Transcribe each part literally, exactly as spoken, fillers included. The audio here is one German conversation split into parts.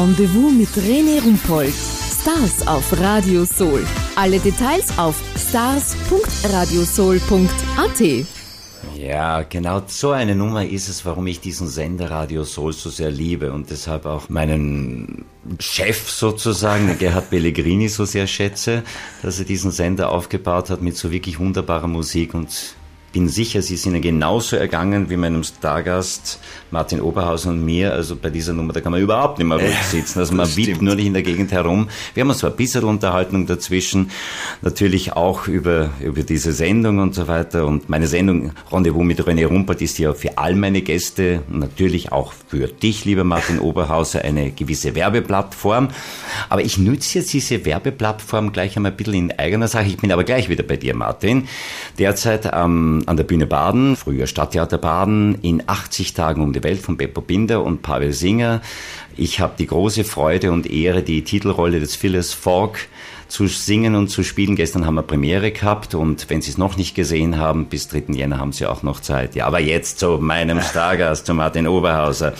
Rendezvous mit René Rumpold. Stars auf Radio Soul. Alle Details auf stars punkt radiosoul punkt a t. Ja, genau so eine Nummer ist es, warum ich diesen Sender Radio Soul so sehr liebe und deshalb auch meinen Chef sozusagen, Gerhard Pellegrini, so sehr schätze, dass er diesen Sender aufgebaut hat mit so wirklich wunderbarer Musik und bin sicher, sie sind genauso ergangen wie meinem Stargast Martin Oberhauser und mir. Also bei dieser Nummer, da kann man überhaupt nicht mehr ruhig sitzen. Also man wippt nur nicht in der Gegend herum. Wir haben uns so ein bisschen Unterhaltung dazwischen. Natürlich auch über, über diese Sendung und so weiter. Und meine Sendung Rendezvous mit René Rumpold ist ja für all meine Gäste, natürlich auch für dich, lieber Martin Oberhauser, eine gewisse Werbeplattform. Aber ich nütze jetzt diese Werbeplattform gleich einmal ein bisschen in eigener Sache. Ich bin aber gleich wieder bei dir, Martin. Derzeit am an der Bühne Baden, früher Stadttheater Baden, in achtzig Tagen um die Welt von Beppo Binder und Pavel Singer. Ich habe die große Freude und Ehre, die Titelrolle des Phileas Fogg zu singen und zu spielen. Gestern haben wir Premiere gehabt und wenn Sie es noch nicht gesehen haben, bis dritten Jänner haben Sie auch noch Zeit. Ja, aber jetzt zu meinem Stargast, zu Martin Oberhauser.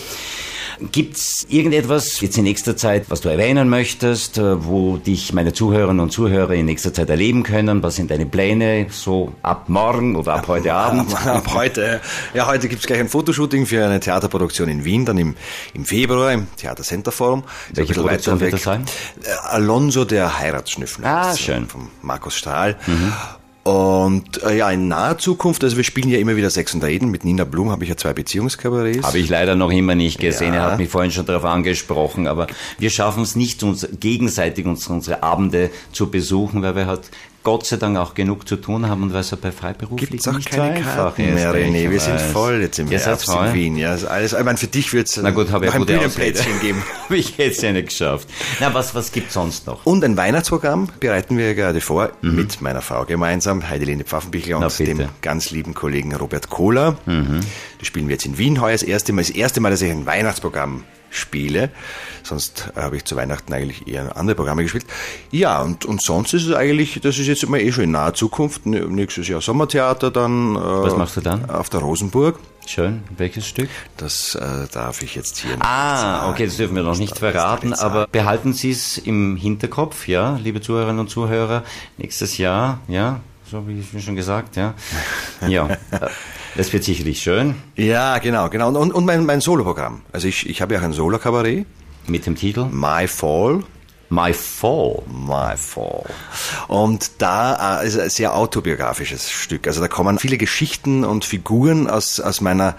Gibt's irgendetwas jetzt in nächster Zeit, was du erwähnen möchtest, wo dich meine Zuhörerinnen und Zuhörer in nächster Zeit erleben können? Was sind deine Pläne so ab morgen oder ab heute Abend? Ab, ab heute. Ja, heute gibt's gleich ein Fotoshooting für eine Theaterproduktion in Wien, dann im, im Februar im Theater Center Forum. Welche Produktion wird das sein? Alonso, der Heiratsschnüffler. Ah, schön. Von Markus Strahl. Mhm. Und äh, ja, in naher Zukunft, also wir spielen ja immer wieder Sex und Reden, mit Nina Blum habe ich ja zwei Beziehungskabarets. Habe ich leider noch immer nicht gesehen, ja. Er hat mich vorhin schon darauf angesprochen, aber wir schaffen es nicht, uns gegenseitig uns unsere Abende zu besuchen, weil wir halt Gott sei Dank auch genug zu tun haben und weil es ja bei Freiberuflich Gibt's auch nicht keine so einfach Karten mehr, René. Wir sind voll jetzt im Herbst in Wien. Ja, also alles, ich meine, für dich wird es noch ein Bühnenplätzchen geben. Habe ich jetzt ja nicht geschafft. Na, was, was gibt's sonst noch? Und ein Weihnachtsprogramm bereiten wir gerade vor, mhm. mit meiner Frau gemeinsam, Heidelinde Pfaffenbichler und Na, dem ganz lieben Kollegen Robert Kohler. Mhm. Das spielen wir jetzt in Wien heuer das erste Mal. Das erste Mal, dass ich ein Weihnachtsprogramm spiele. Sonst äh, habe ich zu Weihnachten eigentlich eher andere Programme gespielt. Ja, und, und sonst ist es eigentlich, das ist jetzt immer eh schon in naher Zukunft. Nächstes Jahr Sommertheater dann. Äh, Was machst du dann? Auf der Rosenburg. Schön. Welches Stück? Das äh, darf ich jetzt hier nicht Ah, sagen. Okay, das dürfen wir noch nicht verraten, nicht aber behalten Sie es im Hinterkopf, ja, liebe Zuhörerinnen und Zuhörer. Nächstes Jahr, ja, so wie ich schon gesagt, ja. Ja. Das wird sicherlich schön. Ja, genau, genau. Und, und mein, mein Soloprogramm. Also ich, ich habe ja auch ein Solo-Kabarett. Mit dem Titel? My Fall. My Fall. My Fall. Und da äh, ist ein sehr autobiografisches Stück. Also da kommen viele Geschichten und Figuren aus, aus meiner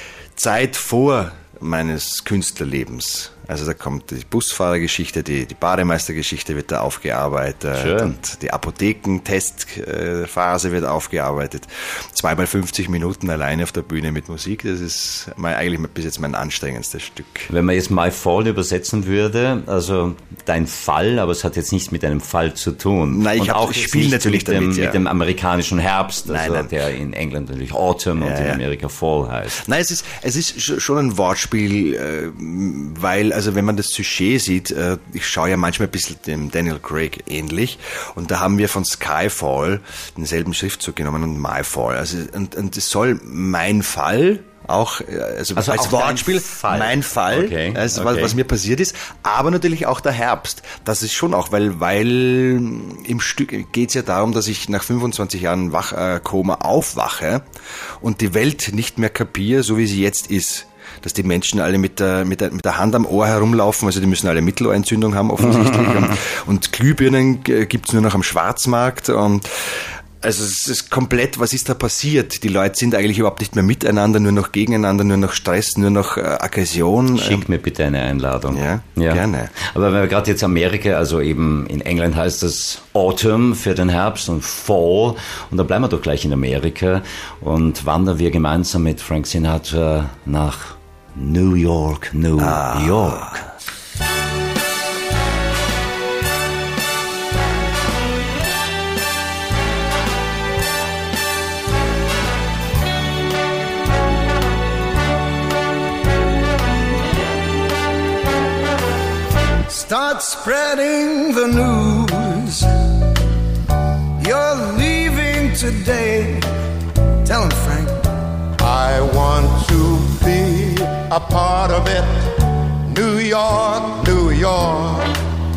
Zeit vor meines Künstlerlebens. Also da kommt die Busfahrergeschichte, die, die Bademeistergeschichte wird da aufgearbeitet. Schön. Und die Apothekentestphase wird aufgearbeitet. Zweimal fünfzig Minuten alleine auf der Bühne mit Musik, das ist mein, eigentlich bis jetzt mein anstrengendstes Stück. Wenn man jetzt My Fall übersetzen würde, also dein Fall, aber es hat jetzt nichts mit einem Fall zu tun. Nein, ich, ich spiele natürlich mit dem, damit, ja. mit dem amerikanischen Herbst, also nein, nein. der in England natürlich Autumn ja, und in Amerika Fall heißt. Nein, es ist, es ist schon ein Wortspiel, weil also wenn man das Sujet sieht, ich schaue ja manchmal ein bisschen dem Daniel Craig ähnlich und da haben wir von Skyfall denselben Schriftzug genommen und My Fall. Also, und, und es soll mein Fall auch, also, also als Wortspiel, Fall. mein Fall, okay, also okay. Was, was mir passiert ist, aber natürlich auch der Herbst. Das ist schon auch, weil, weil im Stück geht es ja darum, dass ich nach fünfundzwanzig Jahren Wach, äh, Koma aufwache und die Welt nicht mehr kapiere, so wie sie jetzt ist. Dass die Menschen alle mit der, mit der, mit der Hand am Ohr herumlaufen, also die müssen alle Mittelohrentzündung haben offensichtlich und, und Glühbirnen gibt's nur noch am Schwarzmarkt und also es ist komplett, was ist da passiert? Die Leute sind eigentlich überhaupt nicht mehr miteinander, nur noch gegeneinander, nur noch Stress, nur noch äh, Aggression. Schick mir bitte eine Einladung. Ja, ja. Gerne. Aber wenn wir gerade jetzt Amerika, also eben in England heißt das Autumn für den Herbst und Fall und da bleiben wir doch gleich in Amerika und wandern wir gemeinsam mit Frank Sinatra nach New York, New ah. York. Start spreading the news. You're leaving today. Tell him, Frank. I want to be a part of it. New York, New York.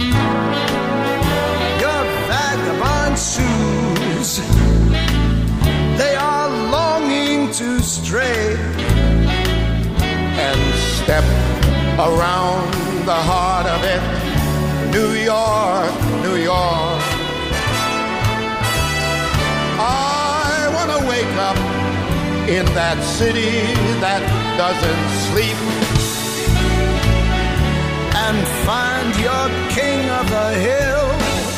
Your vagabond shoes, they are longing to stray and step around the heart of it. New York, New York. I want to wake up in that city that doesn't sleep and find your king of the hill,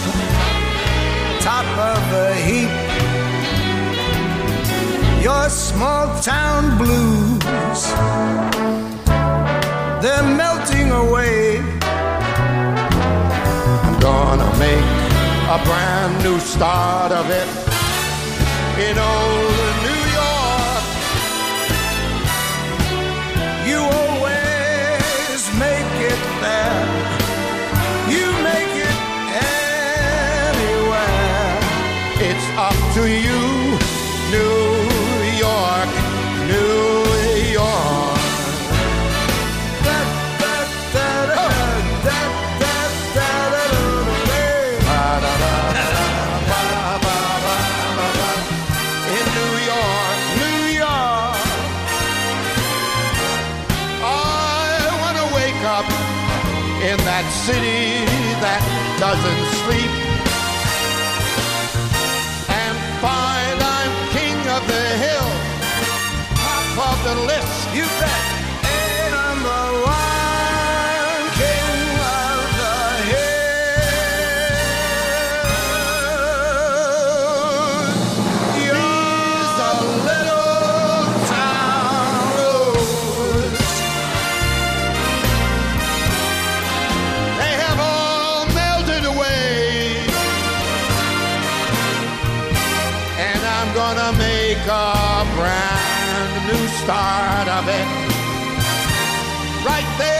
top of the heap. Your small town blues, they're melting away. I'm gonna make a brand new start of it in old New York. You always make it there. You make it anywhere. It's up to you, New York, New York. In New York, New York, I want to wake up in that city that doesn't sleep and find I'm king of the hill, top of the list. You bet. A number one king of the hill. These are little town roads. They have all melted away, and I'm gonna make a brand new start of it right there